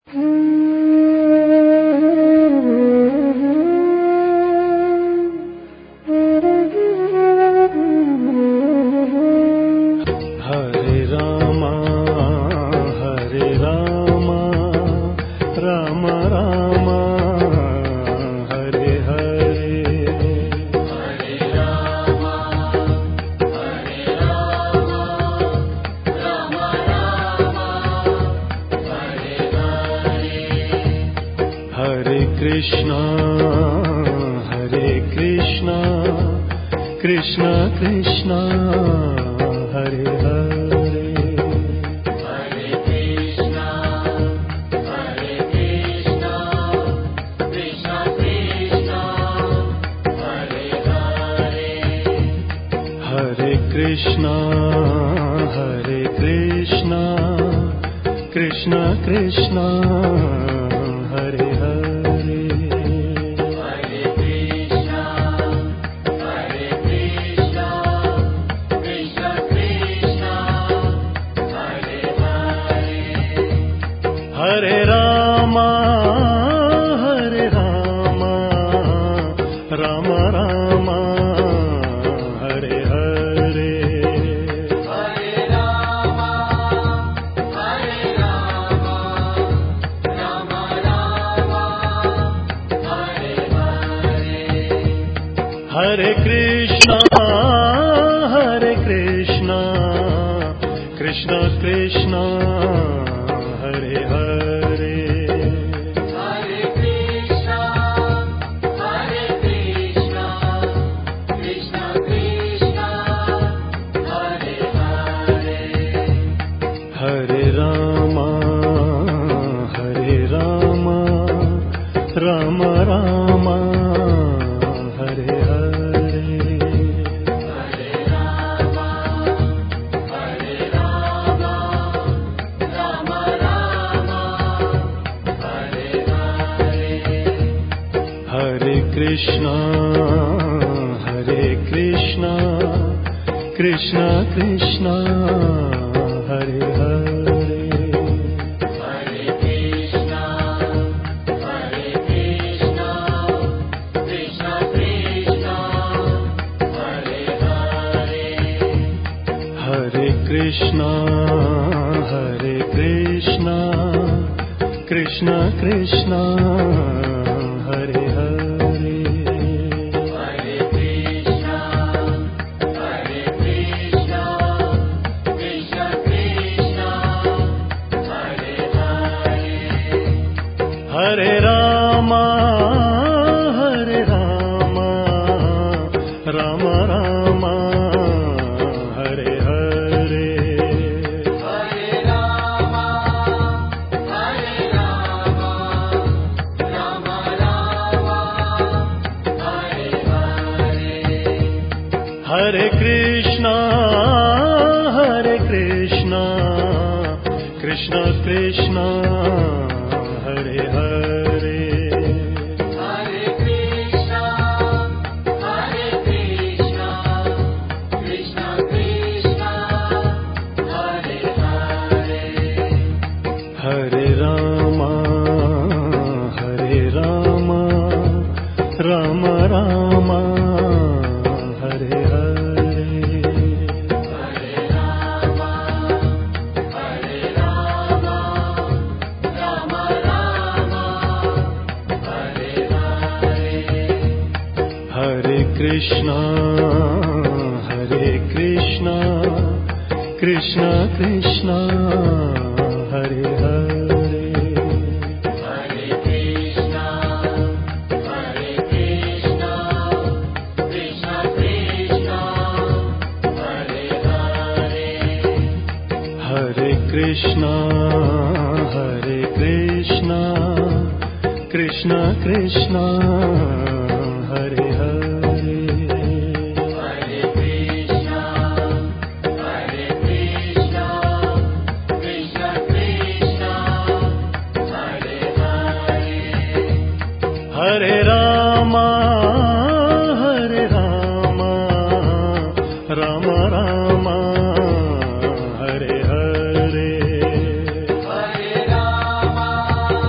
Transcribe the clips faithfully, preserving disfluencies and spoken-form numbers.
Hare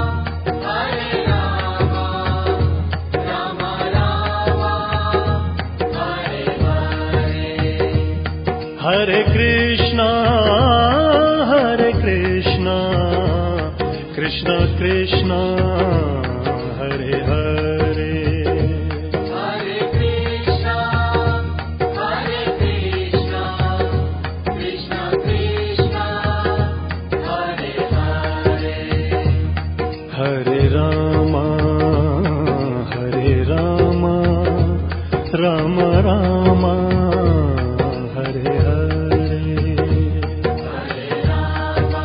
Hare Krishna, Hare Krishna, Krishna Krishna, Hare Hare. Hare Krishna, Hare Krishna, Krishna Krishna, Hare Hare. Hare Rama, Hare Rama, Rama Rama, Hare Hare. Hare Rama,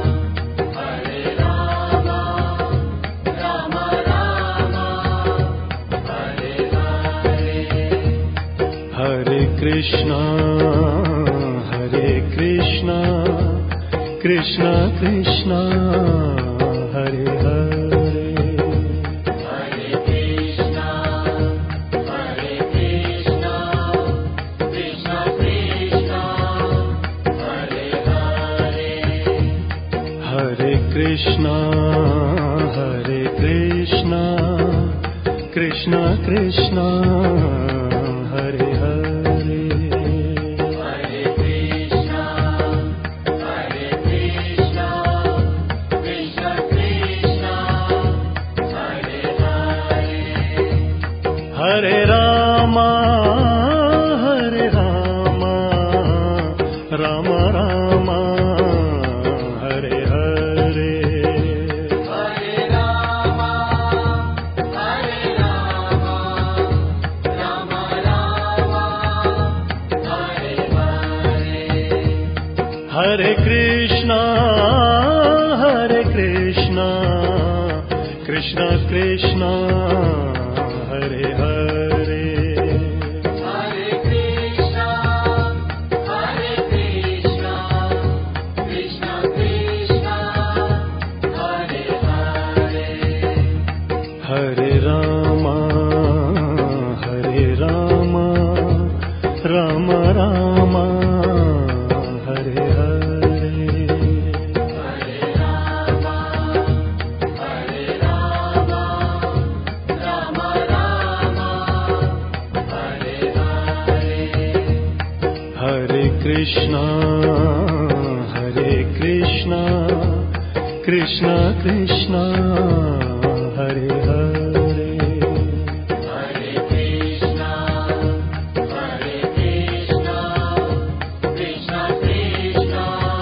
Hare Rama, Rama Rama, Hare Hare. Hare Krishna, Hare Krishna, Krishna Krishna, Hare Hare. Hare Krishna, Hare Krishna, Krishna Krishna, Hare Hare. Hare Krishna, Hare Krishna, Krishna Krishna, Hare Hare. Hare Krishna, Hare Krishna, Krishna Krishna, Hare Hare. Hare Rama, Hare Rama, Rama Rama, Hare Hare. Hare Rama, Hare Rama, Rama Rama, Hare Hare. Hare Krishna, Hare Krishna, Krishna Krishna, Hare Hare. Hare Krishna, Hare Krishna, Krishna Krishna, Hare Hare. Hare Rama, Hare Rama, Rama Rama, Hare Hare. Hare Rama, Hare Rama, Rama Rama, Hare Hare. Hare Krishna, Hare Krishna, Krishna Krishna, Hare Hare. Hare Krishna, Hare Krishna, Krishna Krishna,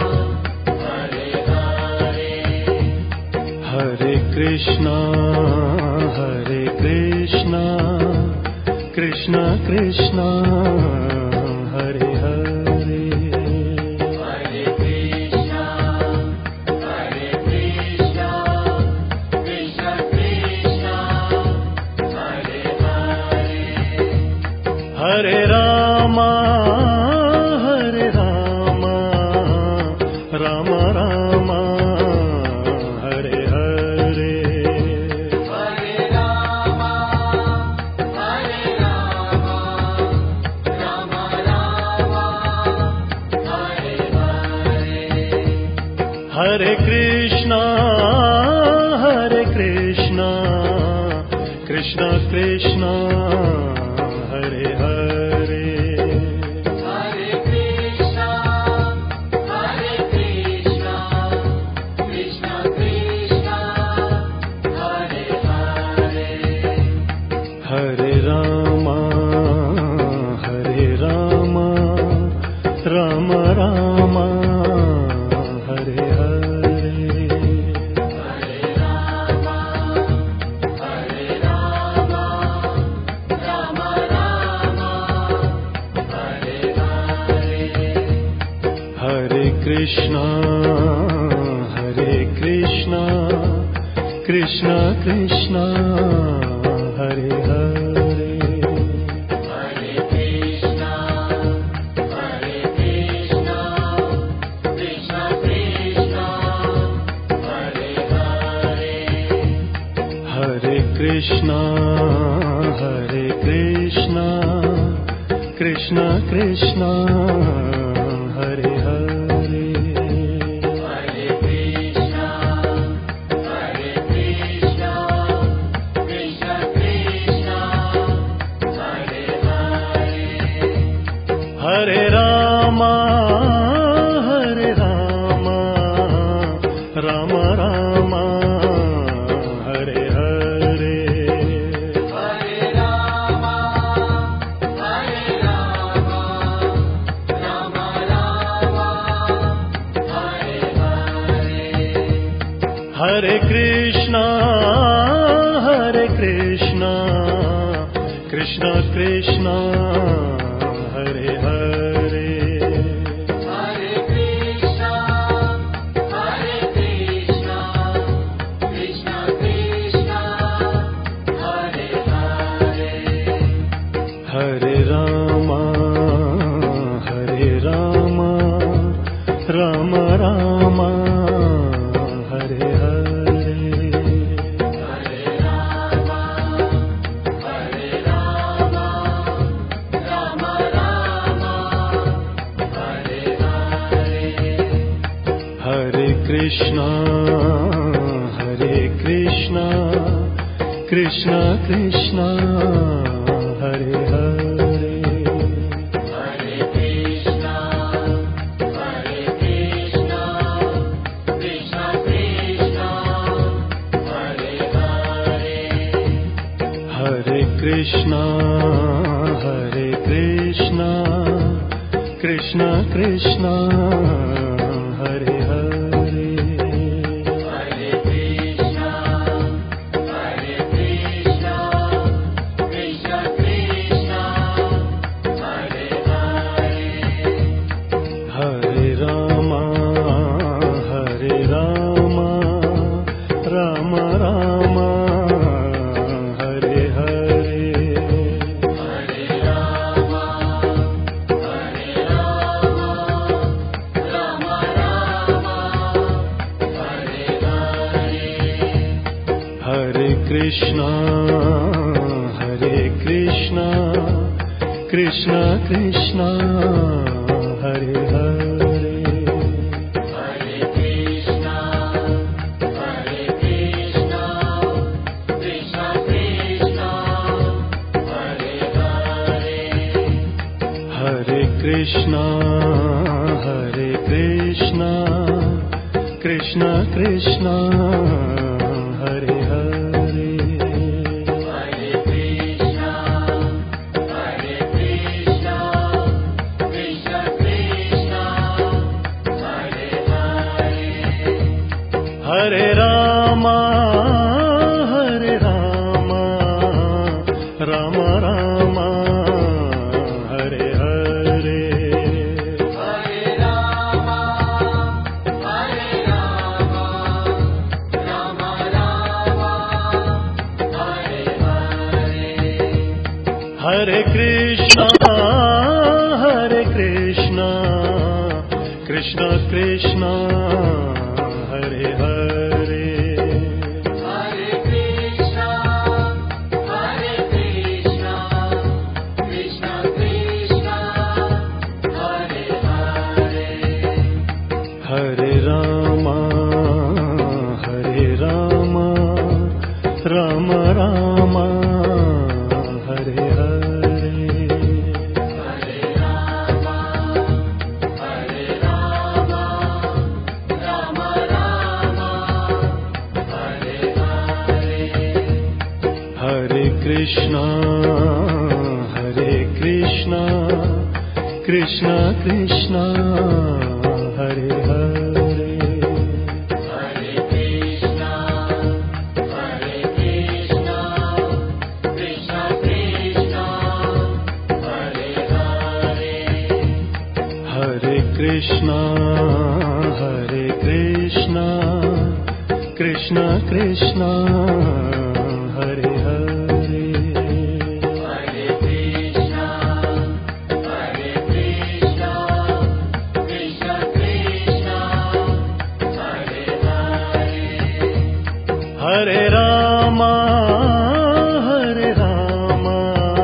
Hare Hare. Hare Krishna, Hare Krishna, Krishna Krishna, Hare Hare. Hare Krishna, Hare Krishna, Krishna Krishna, Hare Hare. Hare Rama, Hare Rama, Rama Rama, Hare Hare. Hare Rama, Hare Rama, Rama Rama, Hare Hare. Hare Krishna, Hare Krishna, Krishna Krishna, Hare Hare. Hare Krishna, Hare Krishna, Krishna Krishna, Hare Hare. Hare Rama, Hare Rama, Rama Rama, Hare Hare. Hare Rama, Hare Rama, Rama Rama, Hare Hare. Hare Krishna, Hare Krishna, Krishna Krishna, Hare Hare. Hare Krishna, Hare Krishna, Krishna Krishna, Hare Hare. Hare Krishna, Hare Krishna, Krishna Krishna, Hare Hare. Hare Krishna, Hare Krishna, Krishna Krishna, Hare Hare. Hare Rama, Ram Ram Hare Hare Hare Rama, Hare Rama, Rama Rama, Hare Hare. Hare Krishna Hare Krishna Krishna Krishna Hare Hare Hare Krishna, Hare Krishna, Krishna Krishna, Hare Hare. Hare Rama Hare Rama Rama Rama Hare Hare Hare Rama, Hare Rama, Rama Rama, Hare Hare. Hare Krishna Hare Krishna Krishna Krishna Hare Hare Hare Krishna, Hare Krishna, Krishna Krishna, Hare Hare. Hare Krishna Hare Krishna Krishna Krishna Hare Hare Hare Krishna, Hare Krishna, Krishna Krishna, Hare Hare. Hare Rama Hare Rama Rama Rama Hare Hare Hare Rama, Hare Rama, Rama Rama, Hare Hare. Hare Krishna Hare Krishna Krishna Krishna Hare Hare Hare Krishna, Hare Krishna, Krishna Krishna, Hare Hare. Hare Krishna Hare Krishna Krishna Krishna Hare Hare Hare Krishna, Hare Krishna, Krishna Krishna, Hare Hare. Hare Rama Hare Rama Rama Rama Hare Hare Hare Rama, Hare Rama, Rama Rama, Hare Hare. Hare Krishna Hare Krishna Krishna Krishna Hare Hare Hare Krishna, Hare Krishna, Krishna Krishna, Hare Hare. Hare Rama Hare Rama Rama Rama Hare Hare Hare Rama, Hare Rama, Rama Rama, Hare Hare. Hare Krishna Hare Krishna Krishna Krishna Hare Hare Hare Krishna, Hare Krishna, Krishna Krishna, Hare Hare. Hare Krishna Hare Krishna Krishna Krishna Hare Hare Hare Krishna, Hare Krishna, Krishna Krishna, Hare Hare. Hare Rama Hare Rama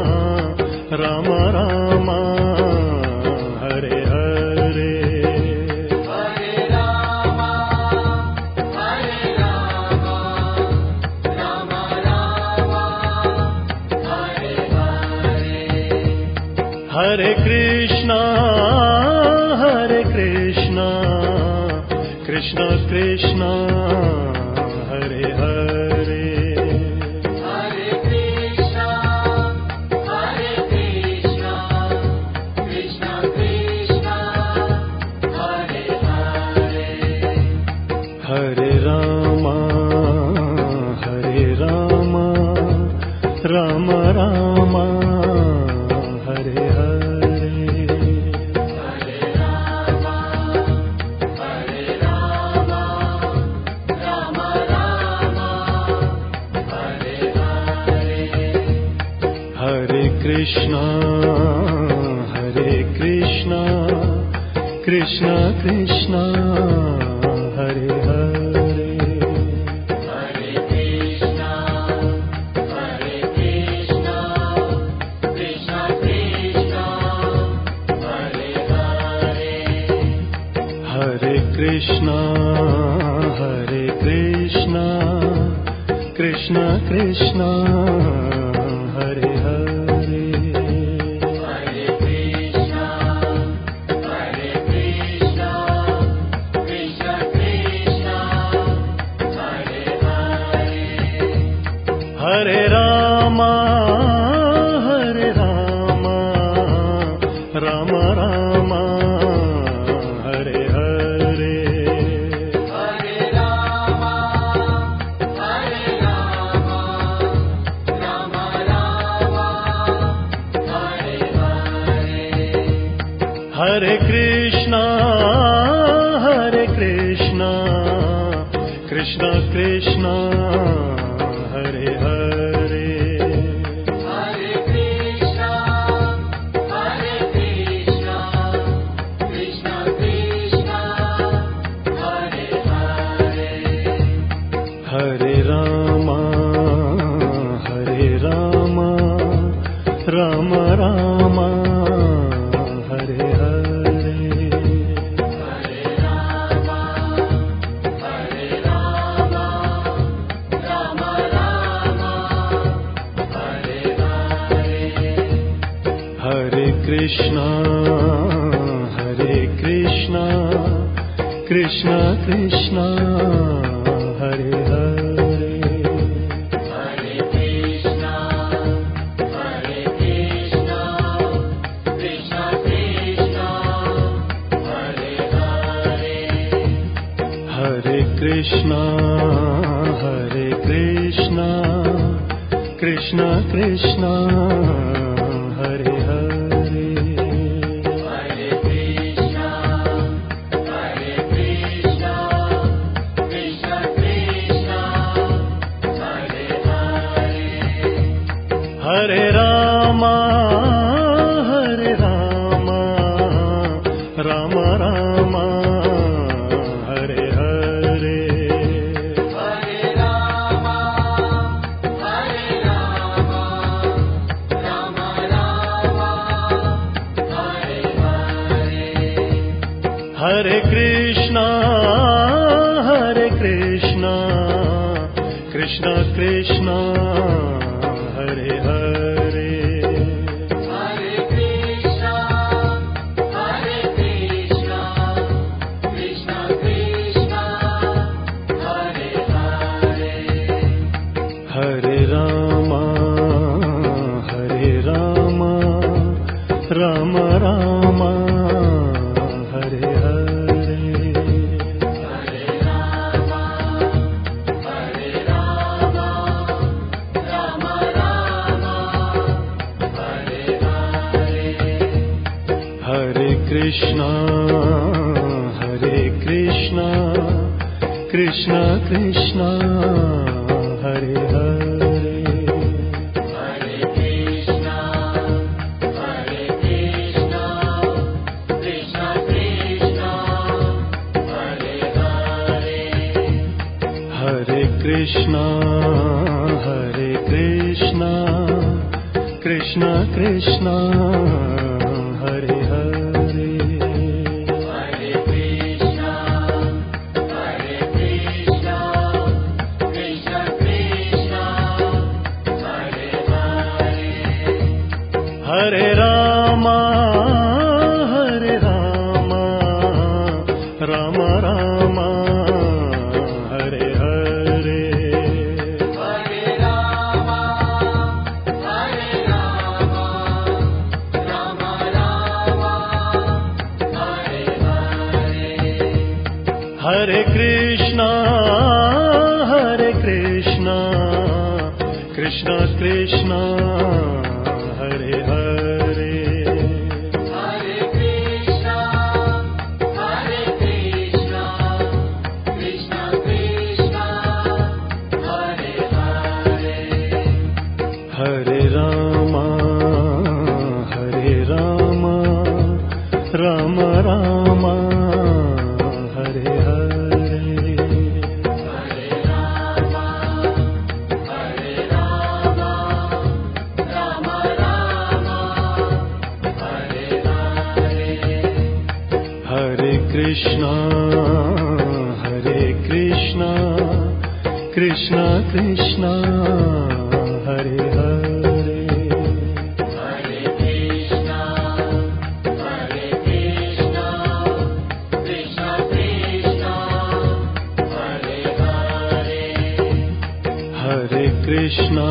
Rama Rama Hare Hare Hare Rama, Hare Rama, Rama Rama, Hare Hare. Hare Krishna Hare Krishna Krishna Krishna Hare Hare Hare Krishna, Hare Krishna, Krishna Krishna, Hare Hare. Hare Rama Hare Rama Ram Rama Hare Hare Hare Rama, Hare Rama, Rama Rama, Hare Hare. Hare Krishna Hare Krishna Krishna Krishna Hare Hare Hare Krishna, Hare Krishna, Krishna Krishna, Hare Hare. Hare Krishna Hare Krishna Krishna Krishna Hare Hare Hare Krishna, Hare Krishna, Krishna Krishna, Hare Hare. Hare Rama Hare Rama Ram Rama Hare Hare Hare Rama, Hare Rama, Rama Rama, Hare Hare. Hare Krishna Hare Krishna Krishna Krishna Hare Hare Hare Krishna, Hare Krishna, Krishna Krishna, Hare Hare. Hare Rama Hare Rama Ram Rama Hare Hare Hare Rama, Hare Rama, Rama Rama, Hare Hare. Hare Krishna Hare Krishna Krishna Krishna Hare Hare Hare Krishna, Hare Krishna, Krishna Krishna, Hare Hare. Hare Krishna Hare Krishna Krishna Krishna Hare Hare Hare Krishna, Hare Krishna, Krishna Krishna, Hare Hare. Hare Rama Hare Rama Ram Rama Hare Hare Hare Rama, Hare Rama, Rama Rama, Hare Hare. Hare Krishna Hare Krishna Krishna Krishna Hare Hare Hare Krishna, Hare Krishna, Krishna Krishna, Hare Hare. Hare Rama Hare Rama Ram Rama Hare Hare Hare Rama, Hare Rama, Rama Rama, Hare Hare. Hare Krishna Hare Krishna Krishna Krishna Hare Hare Hare Krishna, Hare Krishna, Krishna Krishna, Hare Hare. Hare Krishna Hare Krishna Krishna Krishna Hare Hare Hare Krishna, Hare Krishna, Krishna Krishna, Hare Hare. Hare Rama Hare Rama Ram Rama Hare Krishna, Hare Krishna, Krishna Krishna, Hare Hare. Hare Krishna, Hare Krishna, Krishna Krishna, Hare Hare. Hare Rama, Hare Rama, Rama Rama, Hare Hare. Hare Rama, Hare Rama, Rama Rama, Hare Hare. Hare Krishna, Hare Krishna, Krishna Krishna, Hare Hare. Hare Krishna, Hare Krishna, Krishna Krishna, Hare Hare. Hare Krishna,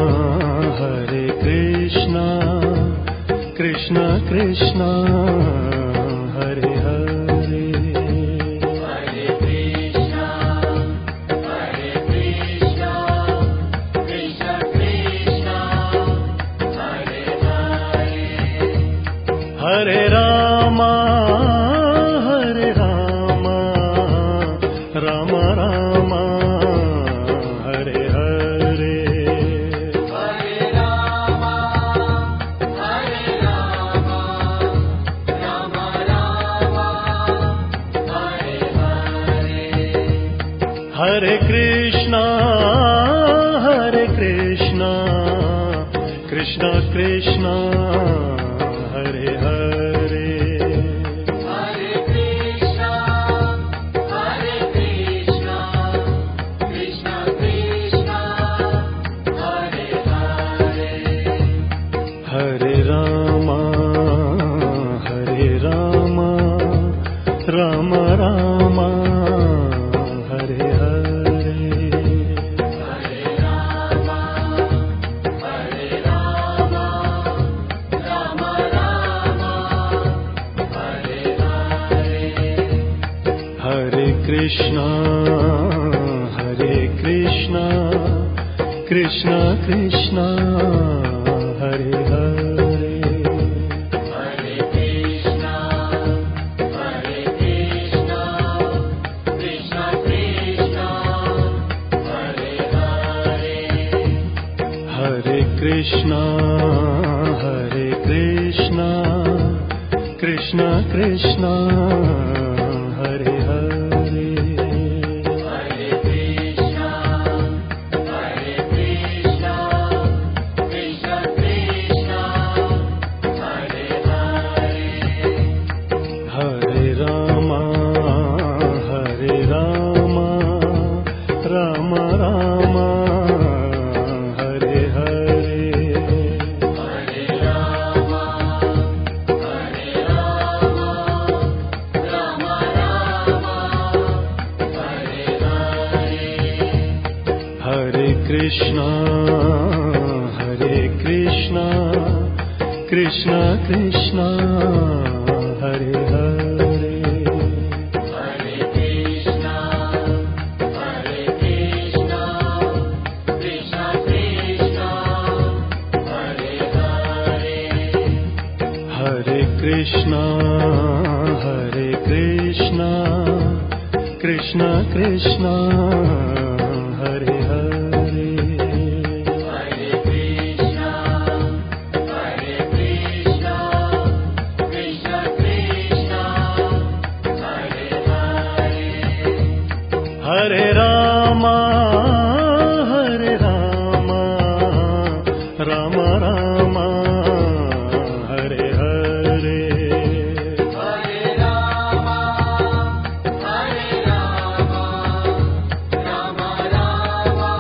Hare Krishna, Krishna Krishna, Hare Hare. Hare Krishna, Hare Krishna, Krishna Krishna, Hare Hare. Hare Rama, Hare Rama, Rama Rama, Hare Hare. Hare Rama, Hare Rama, Rama Rama, Hare Hare. Hare Krishna, Hare Krishna, Krishna Krishna, Hare Hare. Hare Krishna, Hare Krishna, Krishna Krishna, Hare Hare. Hare Rama, Hare Rama, Rama Rama, Hare Hare. Hare Rama, Hare Rama, Rama Rama, Hare Hare. Hare Krishna, Hare Krishna, Krishna Krishna, Hare Hare. Hare Krishna, Hare Krishna, Krishna Krishna, Hare Hare. Hare Krishna, Hare Krishna, Krishna Krishna, Hare Hare. Hare Krishna, Hare Krishna, Krishna Krishna, Hare Hare. Hare Rama, Hare Rama, Rama Rama, Hare Hare. Hare Rama, Hare Rama, Rama Rama, Hare Hare. Hare Krishna, Hare Krishna, Krishna Krishna, Hare Hare. Hare Krishna, Hare Krishna, Krishna Krishna, Hare Hare. Hare Krishna, Hare Krishna, Krishna Krishna, Hare Hare. Hare Krishna, Hare Krishna, Krishna Krishna, Hare Hare. Hare Rama, Hare Rama, Rama Rama, Hare Hare. Hare Rama, Hare Rama, Rama Rama,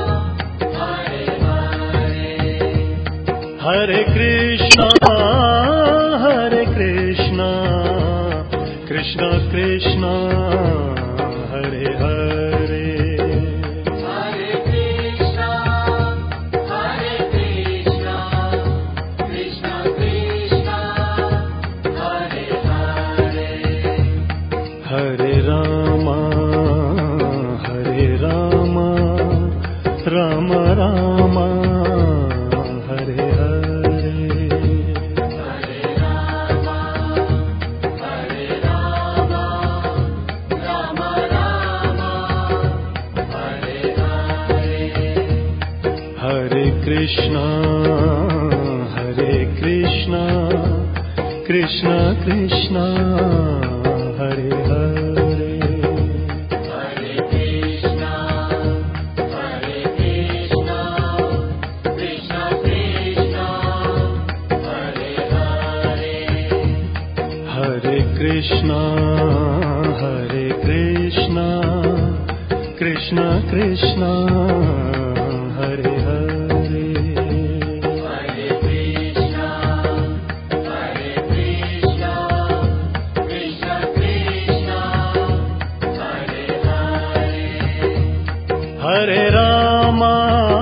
Hare Hare. Hare Krishna, Hare Krishna, Krishna Krishna, Hare Hare. Hare Krishna, Hare Krishna, Krishna Krishna, Hare Hare. Hare Rama, Krishna, Hare Krishna, Krishna Krishna, Hare Hare. Hare Krishna, Hare Krishna, Krishna Krishna, Hare Hare. Hare Krishna, Hare Krishna, Krishna Krishna, Hare Hare. Hare Krishna, Hare Krishna, Krishna Krishna, Hare Hare. Hare Rama,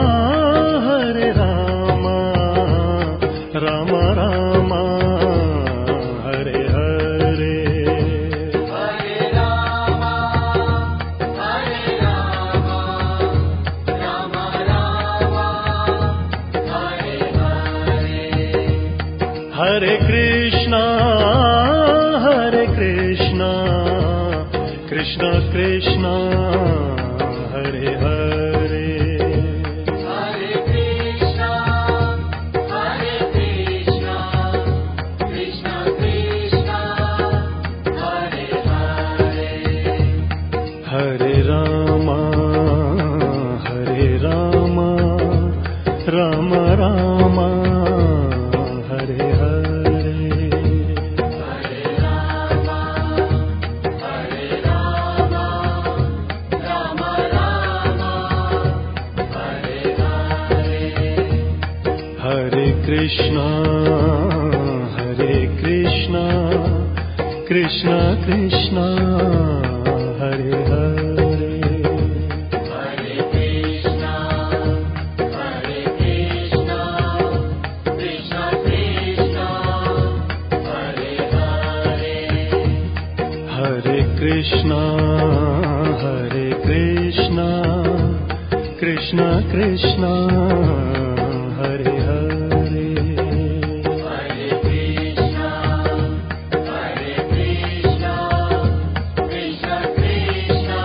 Hare Rama, Rama Rama, Hare Hare. Hare Rama, Hare Rama, Rama Rama, Hare Hare. Hare Krishna, Hare Krishna, Krishna Krishna, Hare Hare. Hare Krishna, Hare Krishna, Krishna Krishna, Hare Hare. Hare Rama, Hare Rama, Rama Rama, Hare Hare. Hare Rama, Hare Rama, Rama Rama, Hare Hare. Hare Krishna, Hare Krishna, Krishna Krishna, Hare Hare. Hare Krishna, Hare Krishna, Krishna Krishna, Hare Hare. Hare Krishna, Hare Krishna, Krishna Krishna, Hare Hare. Hare Krishna, Hare Krishna, Krishna Krishna,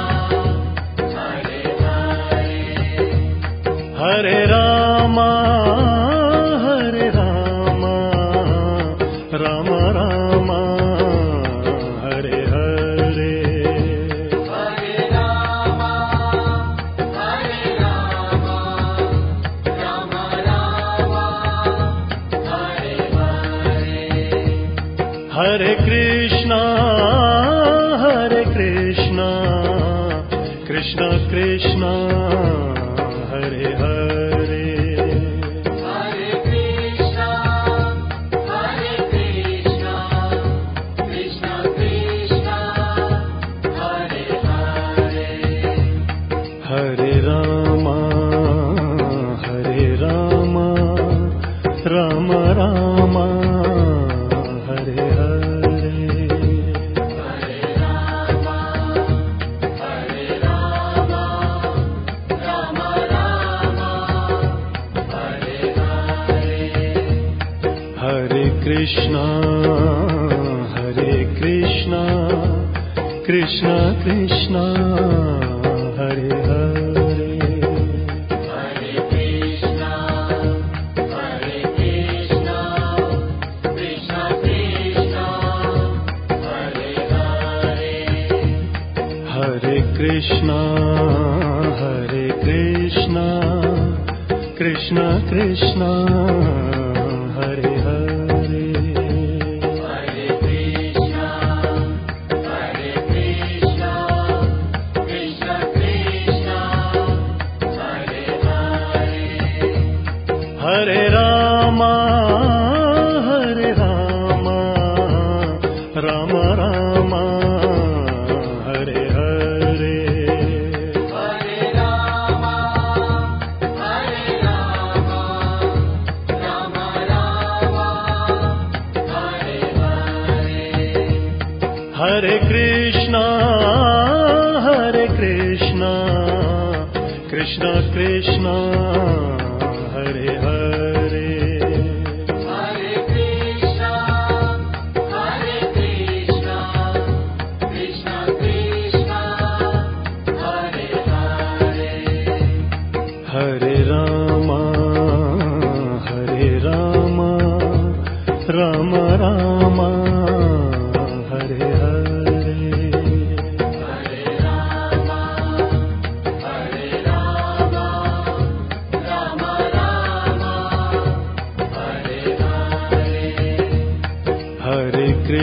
Hare Hare. Hare Rama, Hare Rama, Rama Rama, Hare Hare. Hare Rama, Hare Rama, Rama Rama, Hare Hare. Hare Krishna, Hare Krishna, Krishna Krishna, Hare Hare. Hare Krishna, Hare Krishna, Krishna Krishna, Hare Hare. Hare Rama, Hare Rama, Rama Rama, Hare Hare. Hare Rama, Hare Rama, Rama Rama, Hare Hare. Hare Krishna, Hare Krishna, Krishna Krishna, Hare Hare. Hare Krishna, Hare Krishna, Krishna Krishna, Hare Hare. Hare Krishna, Hare Krishna, Krishna Krishna, Hare Hare. Hare Krishna, Hare Krishna, Krishna Krishna, Hare Hare. Hare Rama, Hare Rama, Rama Rama, Hare Hare. Hare Rama, Hare Rama, Rama Rama, Hare Hare. Hare Krishna, Hare Krishna, Krishna Krishna, Hare Hare. Hare Krishna, Hare Krishna, Krishna Krishna, Hare Hare. Hare Rama,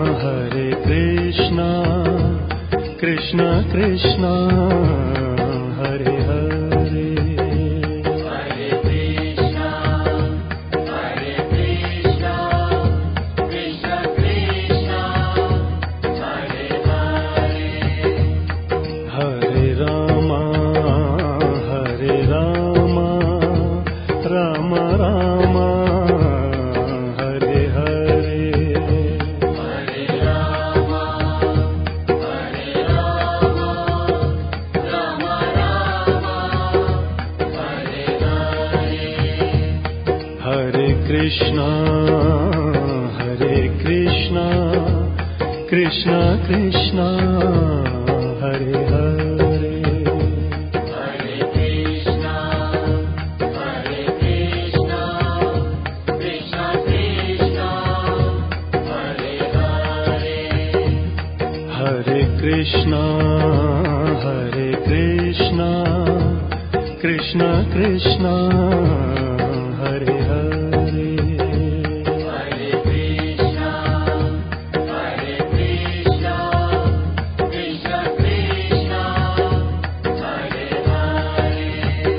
Hare Krishna, Krishna Krishna, Hare Hare. Hare Krishna, Hare Krishna, Krishna Krishna, Hare Hare. Hare Rama, Hare Rama, Rama Rama, Hare Hare. Hare Rama, Hare Rama, Rama Rama, Hare Hare. Hare Krishna, Hare Krishna, Krishna Krishna, Hare Hare. Hare Krishna, Hare Krishna, Krishna Krishna, Hare Hare. Hare Krishna, Hare Krishna, Krishna Krishna, Hare Hare, Hare Krishna, Hare Krishna, Krishna Krishna, Hare Hare,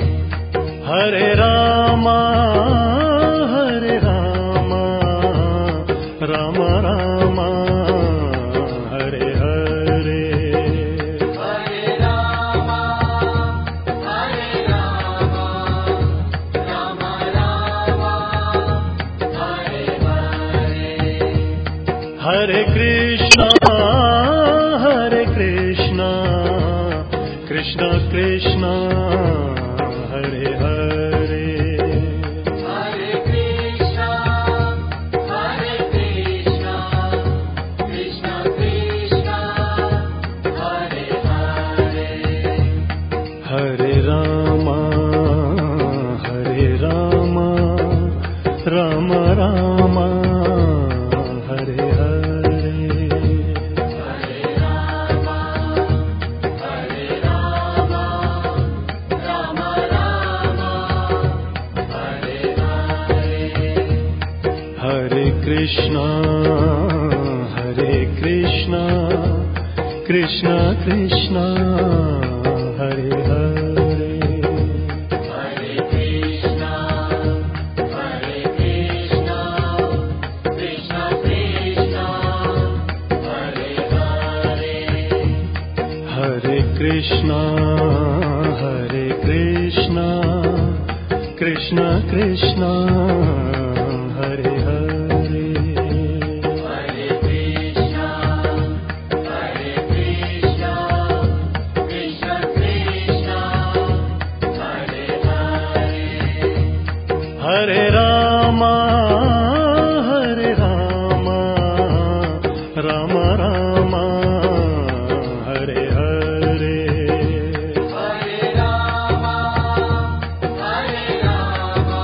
Hare Rama, Hare Rama, Rama Rama, Hare Hare, Hare Rama, Hare Rama, Rama Rama, Hare Hare, Hare Krishna, Hare Krishna, Krishna Krishna, Hare Hare, Hare Krishna, Hare Krishna, Krishna Krishna, Hare Hare, Hare Rama, Hare Rama, Rama Rama, Hare Hare, Hare Rama, Hare Rama, Rama Rama, Hare Hare, Hare Krishna, Hare Krishna, Krishna Krishna, Hare Hare, Hare Krishna, Hare Krishna, Krishna Krishna, Hare Hare, Hare Krishna, Hare Krishna, Krishna Krishna, Hare Hare, Hare Krishna, Hare Krishna, Krishna Krishna, Hare Hare, Hare Rama, Hare Rama, Rama Rama, Hare Hare, Hare Rama, Hare Rama,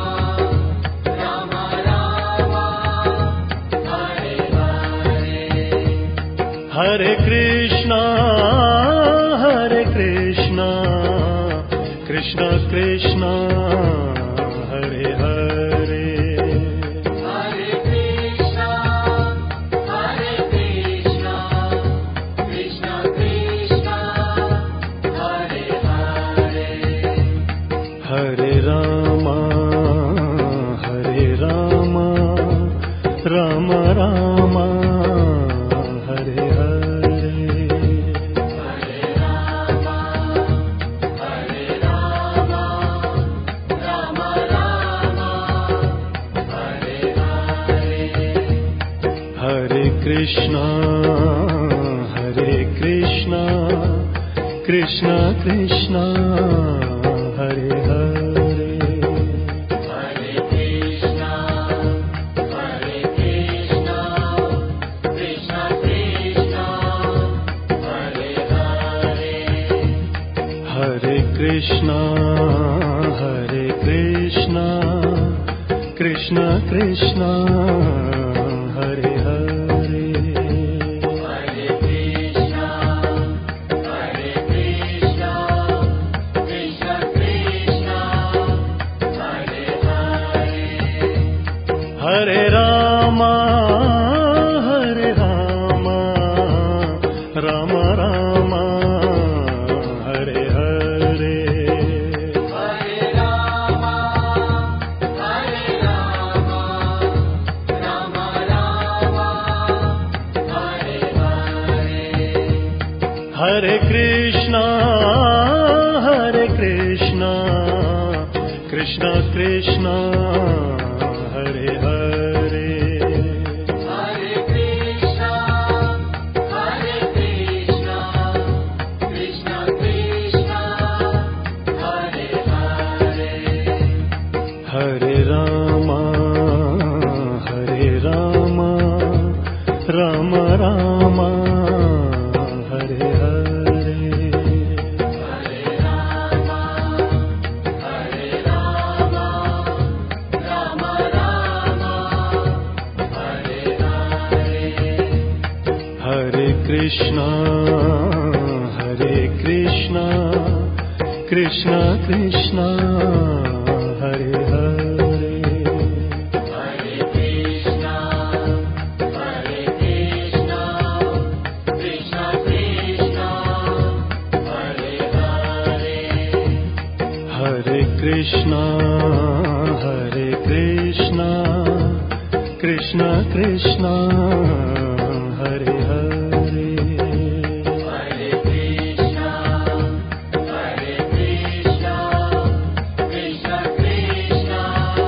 Rama Rama, Hare Hare, Hare Krishna, Hare Krishna, Krishna Krishna, Hare Hare, Hare Krishna, Hare Krishna, Krishna Krishna, Hare Hare, Hare Rama, Hare Rama, Rama Rama, Hare Hare, Hare Rama, Hare Rama, Rama Rama, Hare Hare, Hare Krishna, Hare Krishna, Krishna Krishna, Hare Hare, Hare Krishna, Hare Krishna, Krishna Krishna, Hare Hare, Hare Krishna, Hare Krishna, Krishna Krishna, Hare Hare, Hare Krishna, Hare Krishna, Krishna Krishna, Hare Hare, Hare Rama, Hare Rama, Rama Rama, Hare Hare, Hare Rama, Hare Rama, Rama Rama, Hare Hare, Hare Krishna, Hare Krishna, Krishna Krishna, Hare Hare, Hare Krishna, Hare Krishna, Krishna Krishna, Hare Hare, Hare Rama, Hare Rama, Rama Rama, Hare Hare, Hare Rama, Hare Rama, Rama Rama, Hare Hare, Hare Krishna, Hare Krishna, Krishna Krishna Hare Hare Hare Krishna Hare Krishna Krishna Krishna Hare Hare Hare Krishna Hare Krishna Krishna Krishna Hare Hare Hare Krishna Hare Krishna Krishna Krishna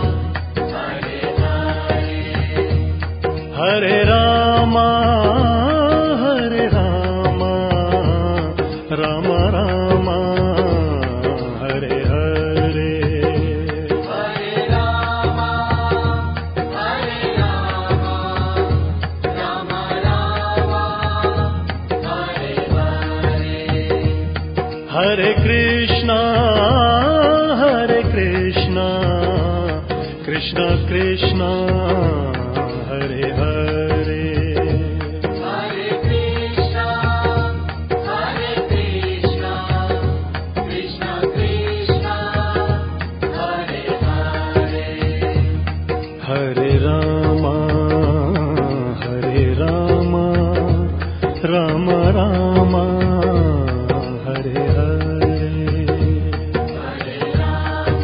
Hare Hare Hare Ram Hare Ram Ram Ram Hare Hare Hare Ram Hare Ram Ram Ram Hare Hare Hare Krishna Hare Krishna Krishna Krishna Hare Hare Hare Krishna Hare Krishna Krishna Krishna Hare Hare Hare Ram Hare Ram Ram Ram Hare Hare Hare Ram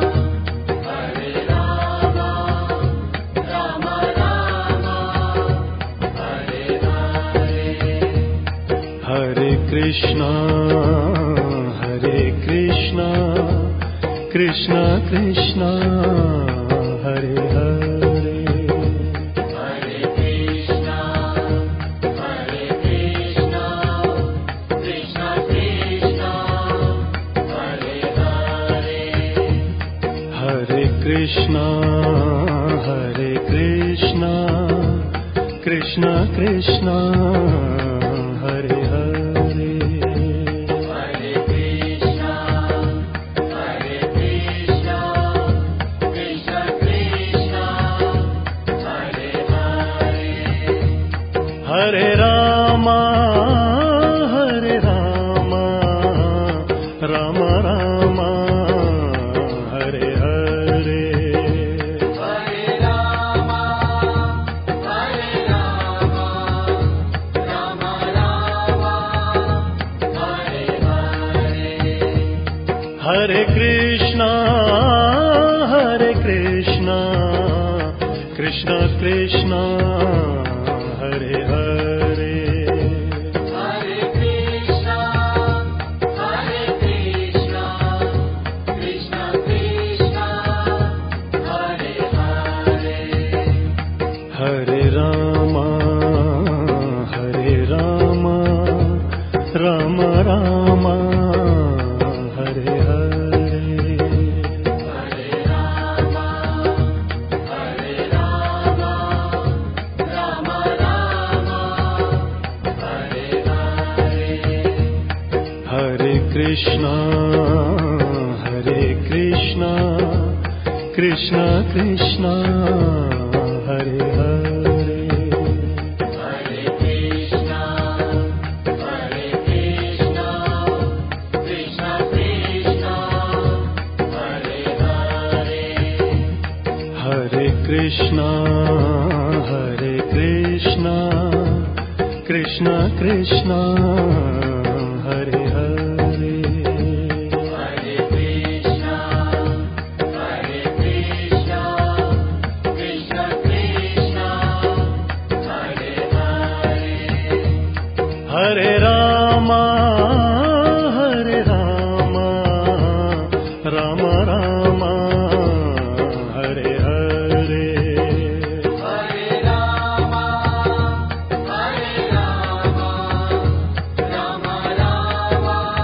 Hare Ram Ram Ram Hare Hare Hare Krishna Hare Krishna Krishna Krishna Hare Hare Hare Krishna Hare Krishna Krishna Krishna Hare Hare Hare Krishna Hare Krishna Krishna Krishna Hare Hare Hare Krishna Hare Krishna Krishna Krishna Hare Hare Hare Ram Hare Ram Ram Ram Hare Hare Hare Ram Hare Ram Ram Ram Hare Hare Hare Krishna Hare Krishna Krishna Krishna Hare Hare Hare Krishna Hare Krishna Krishna Krishna Hare Hare Hare Ram Hare Ram Ram Ram Hare Hare Hare Ram Hare Ram Ram Ram Hare Hare Hare Krishna Hare Krishna Krishna Krishna Hare Hare Hare Krishna Hare Krishna Krishna Krishna Hare Hare Hare Krishna Hare Krishna Krishna Krishna Hare Hare Hare Krishna Hare Krishna Krishna Krishna Hare Hare Hare Ram Hare Ram Ram Ram Hare Hare Hare Ram Hare Ram Ram Ram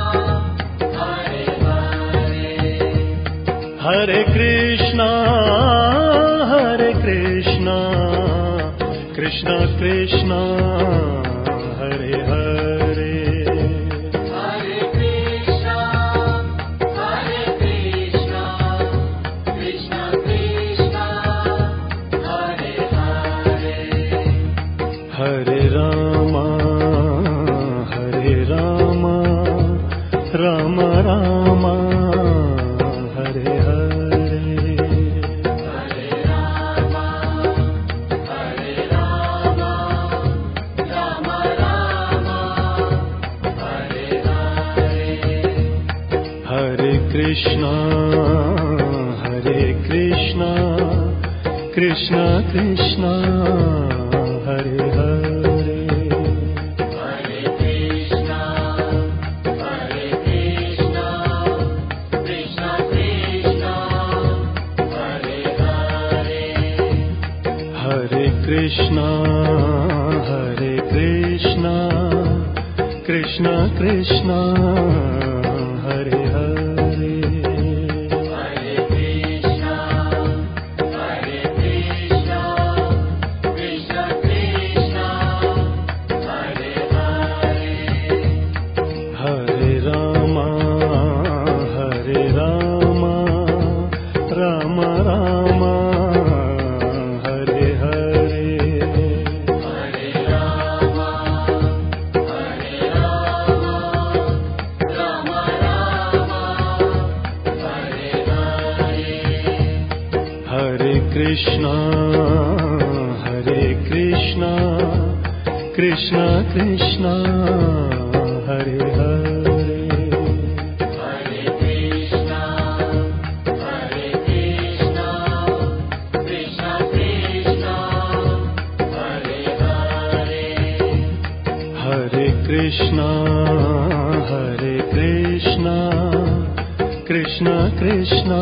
Hare Hare Hare Krishna Hare Krishna Krishna Krishna Hare Hare Hare Krishna Hare Krishna Krishna Krishna Hare Hare Hare Ram Hare Ram Ram Ram Krishna, Hare Krishna, Krishna Krishna, Hare Hare. Hare Krishna, Hare Krishna, Krishna Krishna, Hare Hare. Hare Krishna, Hare Krishna, Krishna Krishna, Hare Hare. Hare Krishna, Hare Krishna, Krishna Krishna, Hare Hare. Hare Rama, Hare Rama, Rama Rama, Hare Hare. Hare Rama, Hare Rama, Rama Rama, Hare Hare. Hare Krishna, Hare Krishna, Krishna Krishna, Hare Hare. Hare Krishna, Hare Krishna, Krishna Krishna, Hare Hare. Hare Krishna, Hare Krishna, Krishna Krishna,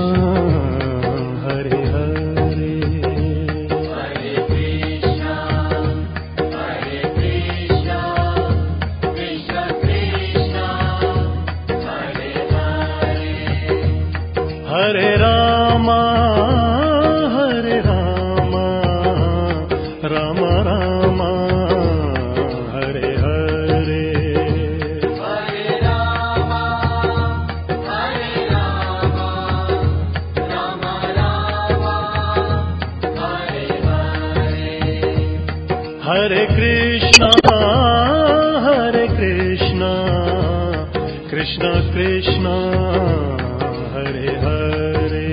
Hare Hare. Hare Krishna, Hare Krishna, Krishna Krishna, Hare Hare. Hare Rama, Hare Rama, Rama Rama, Hare Hare. Hare Rama, Hare Rama, Rama Rama, Hare Hare. Hare Krishna, Hare Krishna, Krishna Krishna, Hare Hare.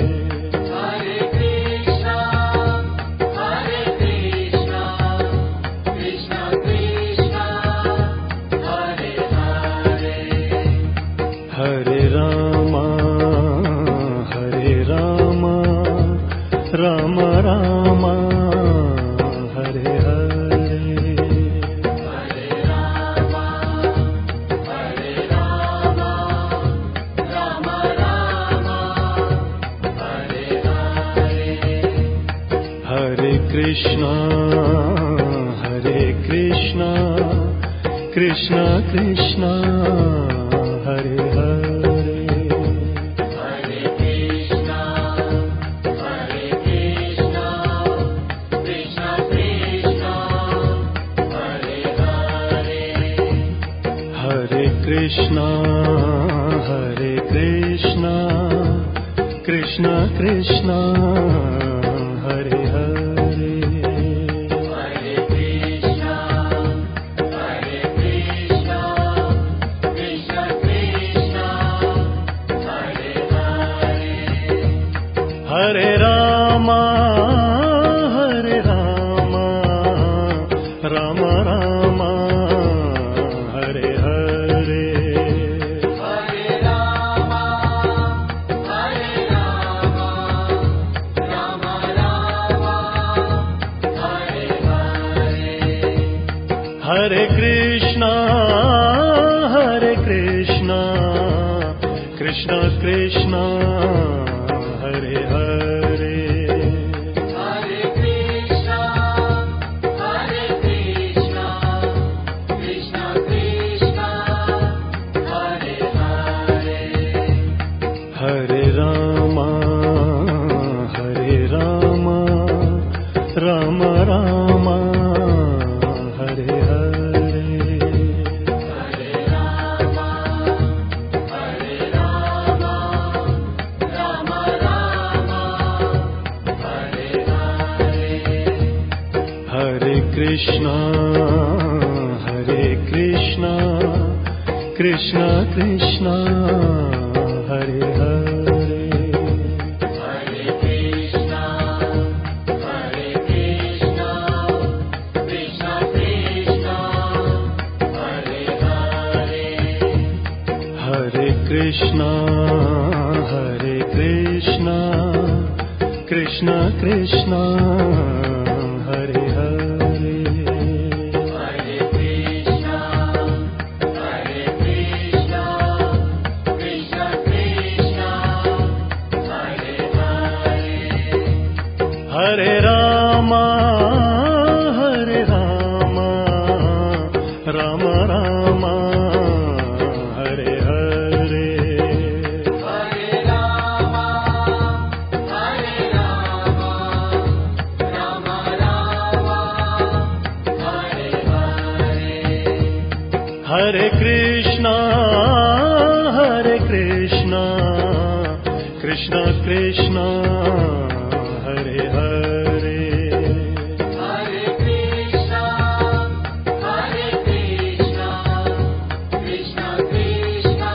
Hare Krishna, Hare Krishna, Krishna Krishna, Hare Hare. Hare Rama, Hare Rama, Rama Rama, Hare Hare. Hare Rama, Hare Rama, Rama Rama, Hare Hare. Hare Krishna, Hare Krishna, Krishna Krishna, Hare Hare. Hare Krishna, Hare Krishna, Krishna Krishna, Hare Hare. Hare Krishna, Hare Krishna, Krishna Krishna, Hare Hare. Hare Krishna, Hare Krishna, Krishna Krishna, Hare Hare. Hare Rama, Hare Rama, Rama Rama, Hare Hare. Hare Rama, Hare Rama, Rama Rama, Hare Hare. Hare Krishna, Hare Krishna, Krishna Krishna, Hare Hare. Hare Krishna, Hare Krishna, Krishna Krishna, Hare Hare. Hare Rama, Hare Rama, Rama Rama, Hare Hare. Hare Rama, Hare Rama, Rama Rama, Hare Hare. Hare Krishna, Hare Krishna, Krishna Krishna, Hare Hare. Hare Krishna, Hare Krishna, Krishna Krishna, Hare Hare. Hare Krishna, Krishna Krishna Hare Hare Hare Krishna, Hare Krishna, Krishna Krishna, Hare Hare. Hare Rama Hare Rama Rama Rama Hare Hare Hare Rama, Hare Rama, Rama Rama, Hare Hare. Hare Krishna Hare Krishna Krishna Krishna Hare Hare Hare Krishna, Hare Krishna, Krishna Krishna,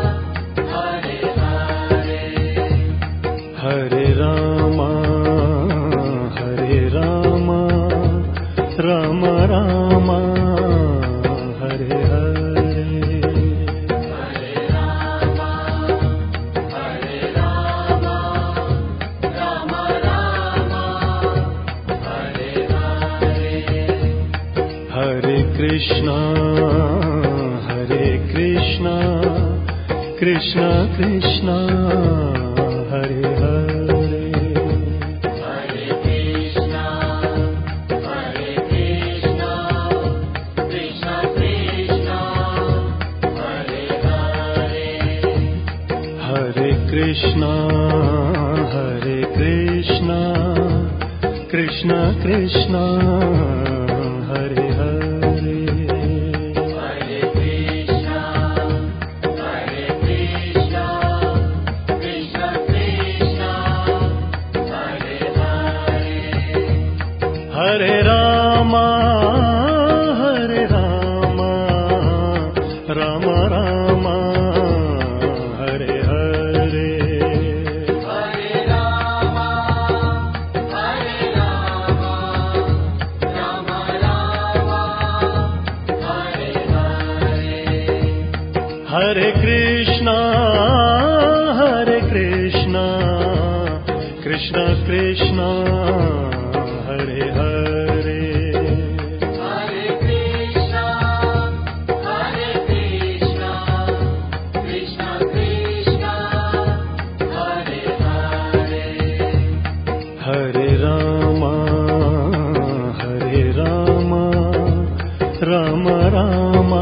Hare Hare. Hare Rama Hare Rama Rama Rama Hare Hare Hare Rama, Hare Rama, Rama Rama, Hare Hare. Hare Krishna Hare Krishna Krishna Krishna Hare Hare Hare Krishna, Hare Krishna, Krishna Krishna, Hare Hare. Hare Krishna Hare Krishna Krishna Krishna Hare Hare Hare Krishna, Hare Krishna, Krishna Krishna, Hare Hare. Hare Rama Hare Rama Rama Rama Hare Hare Hare Rama, Hare Rama, Rama Rama, Hare Hare. Hare Krishna Hare Krishna Krishna Krishna Hare Hare Hare Krishna, Hare Krishna, Krishna Krishna, Hare Hare. Hare Rama Hare Rama Rama Rama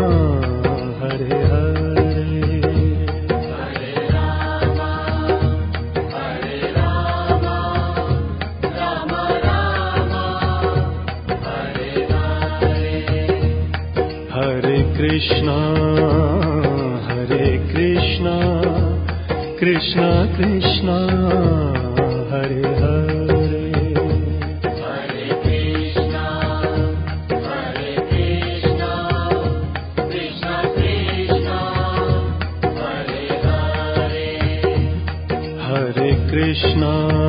Hare Hare Hare Rama, Hare Rama, Rama Rama, Hare Hare. Hare Krishna Hare Krishna Krishna Krishna Hare Hare Hare Krishna, Hare Krishna, Krishna Krishna, Hare Hare. Hare Krishna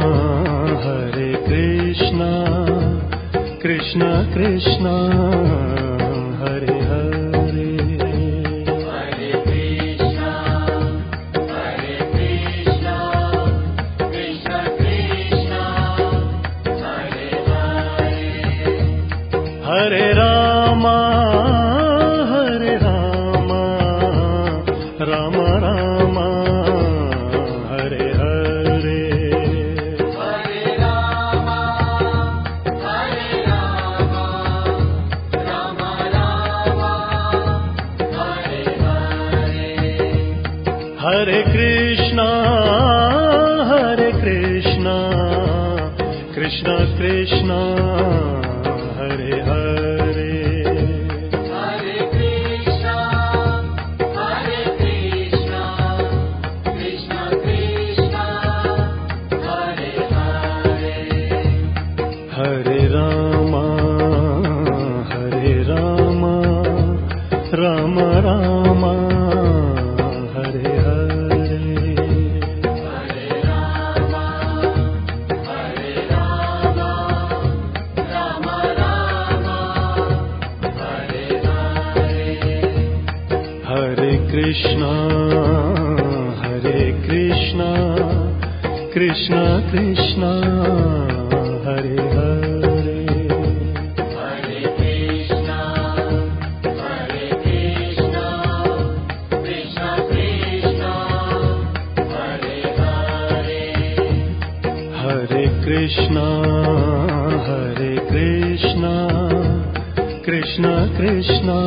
Hare Krishna Krishna Krishna Hare Hare Hare Krishna, Hare Krishna, Krishna Krishna, Hare Hare. Hare Rama Hare Rama Rama Rama Hare Hare Hare Rama, Hare Rama, Rama Rama, Hare Hare. Hare Krishna Hare Krishna Krishna Krishna Hare Hare Hare Krishna, Hare Krishna, Krishna Krishna, Hare Hare. Hare Rama Hare Rama Rama Rama Hare Hare Hare Rama, Hare Rama, Rama Rama, Hare Hare. Hare Krishna Hare Krishna Krishna Krishna Hare Hare Hare Krishna, Hare Krishna, Krishna Krishna, Hare Hare. Hare Krishna Hare Krishna Krishna Krishna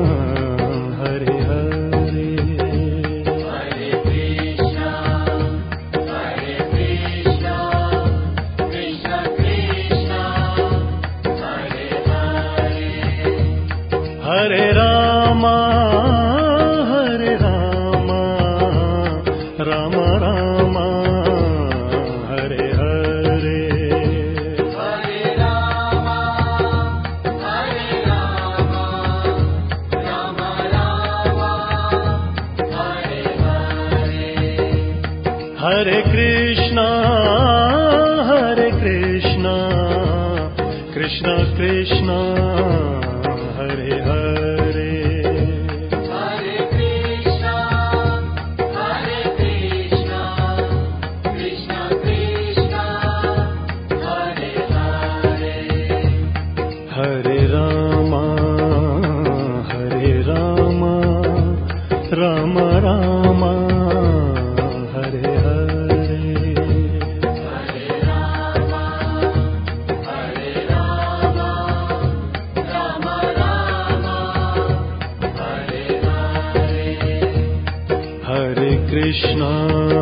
Hare Hare Hare Krishna, Hare Krishna, Krishna Krishna, Hare Hare. Hare Rama Hare Rama Rama Rama Hare Hare Hare Rama, Hare Rama, Rama Rama, Hare Hare. Hare Krishna Hare Krishna Krishna Krishna Hare Hare Hare Krishna, Hare Krishna, Krishna Krishna, Hare Hare. Hare Rama Hare Rama Rama Rama Hare Hare Hare Rama, Hare Rama, Rama Rama, Hare Hare. Hare Krishna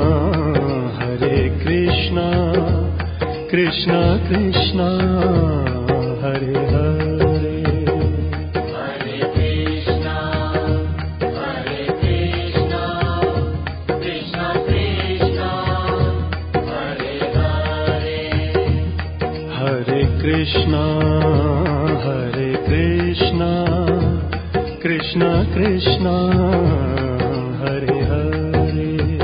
Hare Krishna Krishna Krishna Hare Hare Hare Krishna, Hare Krishna, Krishna Krishna, Hare Hare. Hare Krishna Hare Krishna Krishna Krishna Hare Hare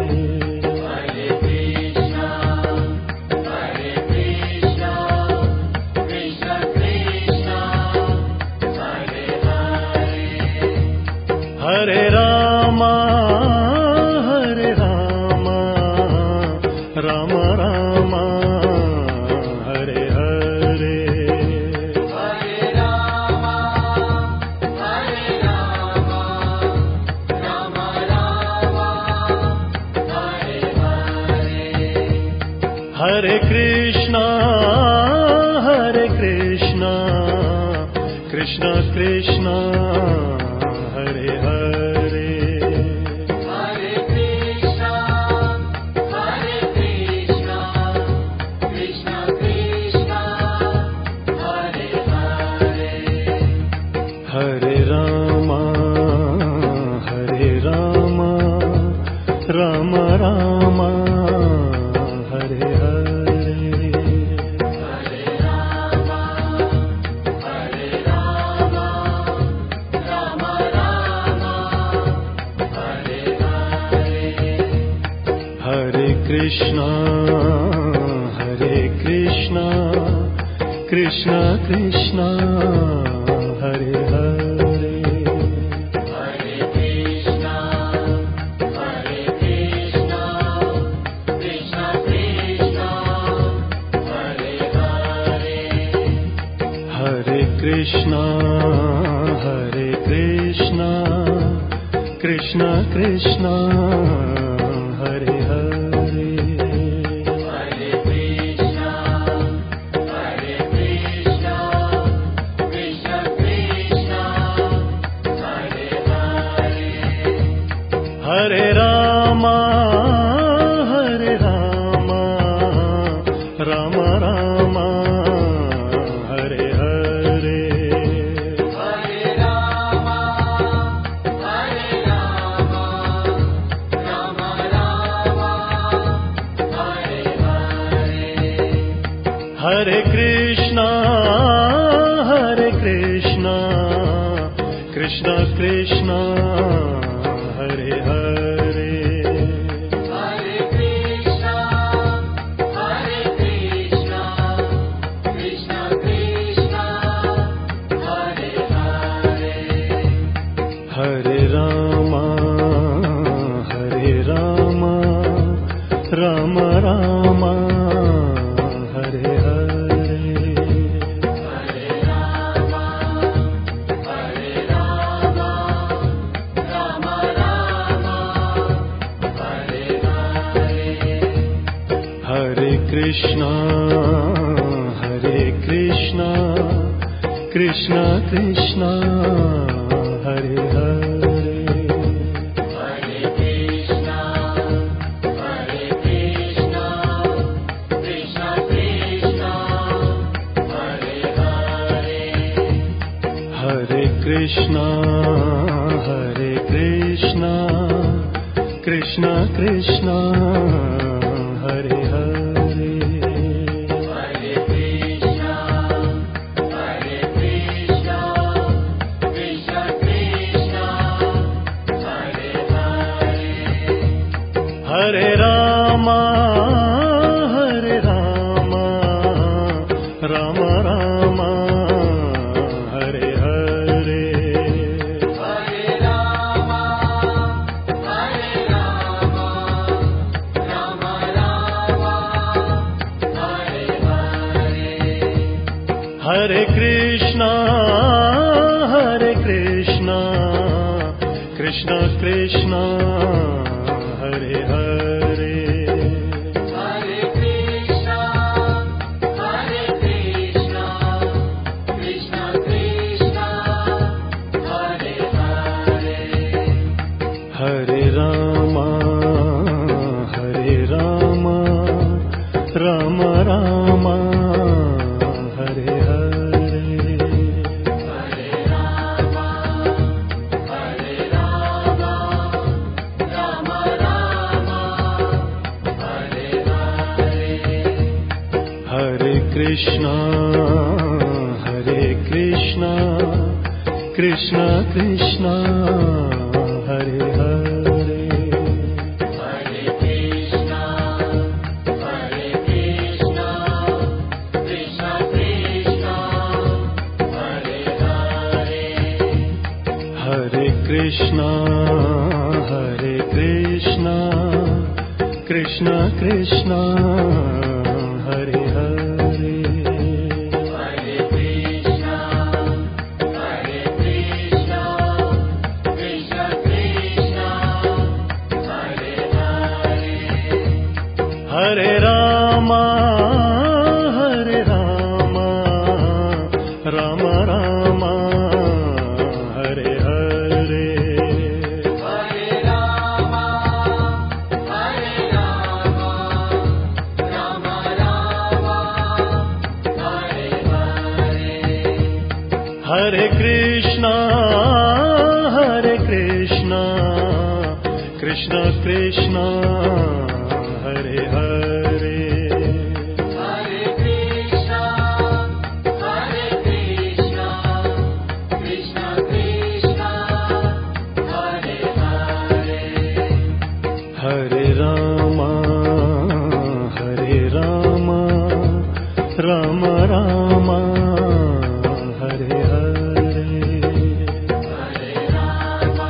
Hare Krishna, Hare Krishna, Krishna Krishna, Hare Hare. Hare Rama Hare Rama Rama Rama Hare Hare Hare Rama, Hare Rama, Rama Rama, Hare Hare. Hare Krishna Hare Krishna Krishna Krishna Hare Hare Hare Krishna, Hare Krishna, Krishna Krishna, Hare Hare. Hare Rama Hare Rama Rama Rama Hare Hare Hare Rama, Hare Rama, Rama Rama, Hare Hare. Hare Krishna Hare Krishna Krishna Krishna Hare Hare Hare Krishna, Hare Krishna, Krishna Krishna, Hare Hare. Hare Krishna Hare Krishna Krishna Krishna Hare Hare Hare Krishna, Hare Krishna, Krishna Krishna, Hare Hare. Hare Rama Hare Rama Rama Rama Hare Hare Hare Rama, Hare Rama, Rama Krishna, Krishna Krishna, Hare Hare. Hare Krishna, Hare Krishna, Krishna Krishna, Hare Hare. Hare Krishna, Hare Krishna, Krishna Krishna, Hare Hare. Hare Krishna, Hare Krishna, Krishna Krishna, Hare Hare. Hare Rama, Hare Rama, Rama Rama, Hare Hare. Hare Rama, Hare Rama, Rama Rama, Hare Hare. Hare Krishna, Hare Krishna, Krishna Krishna, Hare Hare. Hare Krishna, Hare Krishna, Krishna Krishna, Hare Hare. Hare Rama, Hare Rama, Rama Rama, Hare Hare. Hare Rama, Hare Rama, Rama Rama, Hare Hare. Hare Krishna, Hare Krishna, Krishna Krishna, Hare Hare. Hare Krishna, Hare Krishna, Krishna Krishna, Hare Hare. Hare Krishna, Hare Krishna, Krishna Krishna, Hare Hare. Hare Krishna, Hare Krishna, Krishna Krishna, Hare Hare. Hare Rama, Hare Rama, Rama Rama, Hare Hare. Hare Rama, Hare Rama, Rama Rama, Hare Hare. Hare Krishna, Hare Krishna, Krishna Krishna, Hare Hare. Hare Krishna, Hare Krishna, Krishna Krishna, Hare Hare. Hare Rama, Hare Rama, Rama Rama, Hare Hare. Hare Rama,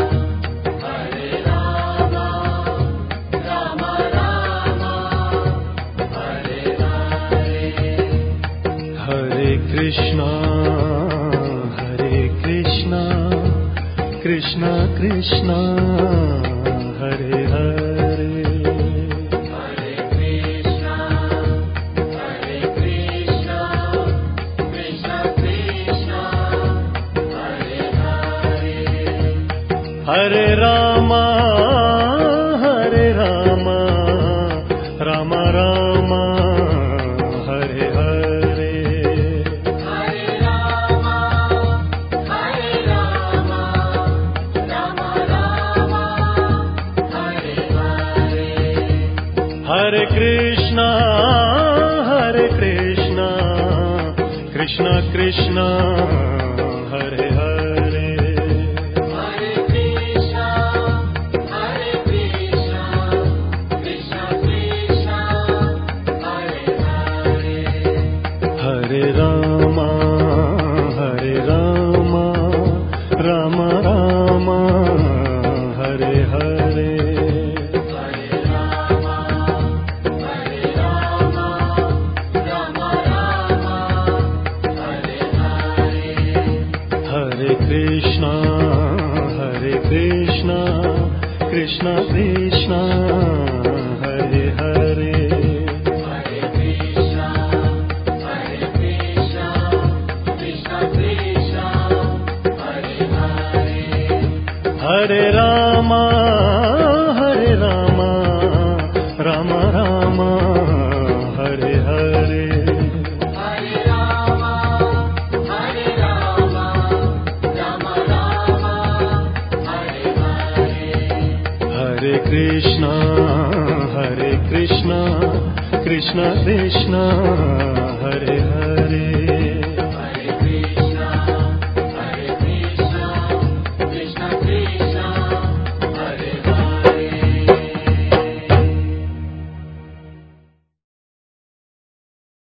Hare Rama, Rama Rama, Hare Hare. Hare Krishna, Hare Krishna, Krishna Krishna, Hare Hare. Hare Krishna, Hare Krishna, Krishna Krishna, Hare Hare. Hare Rama, Hare Rama, Rama Rama, Hare Hare. Hare Rama, Hare Rama, Rama Rama, Hare Hare. Hare Krishna, Hare Krishna, Krishna Krishna, Hare Hare. Hare Krishna, Hare Krishna, Krishna Krishna, Hare Hare. Hare Rama, Hare Rama, Rama Rama, Hare Hare. Hare Rama, Hare Rama, Rama Rama, Hare Hare. Hare Krishna, Hare Krishna, Krishna Krishna, Hare Hare. Hare Krishna, Hare Krishna, Hare Rama Hare Rama Ram Ram Hare Hare Hare Rama Hare Rama Ram Ram Hare Hare Hare Krishna Hare Krishna Krishna Krishna